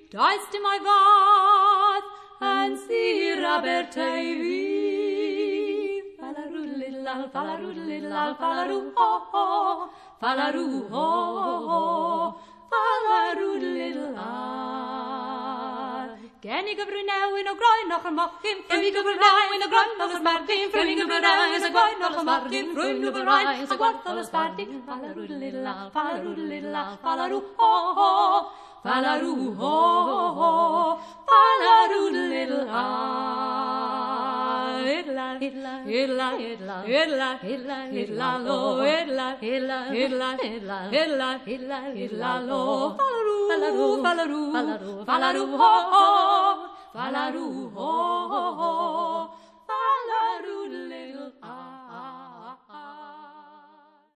da ist im ei wat, en sir aberteivi. Falarudlilal, falarudlilal, falaru ho ho, falaru ho ho, falarudlilal. Genige brunel in o groin nog een machim, genige brunel in o groin nog een spartim, genige brunel in o groin nog een spartim, genige brunel in o groin nog een spartim. Falarudlilal, falarudlilal, falaru ho ho, falaru ho ho, falarudlilal. Idla, idla, idla, idla, idla, idla, idla, lo, idla, idla, idla, idla, idla, idla, idla, lo. Falaru, falaru, falaru, falaru, falaru, ho ho, falaru, ho ho, falaru.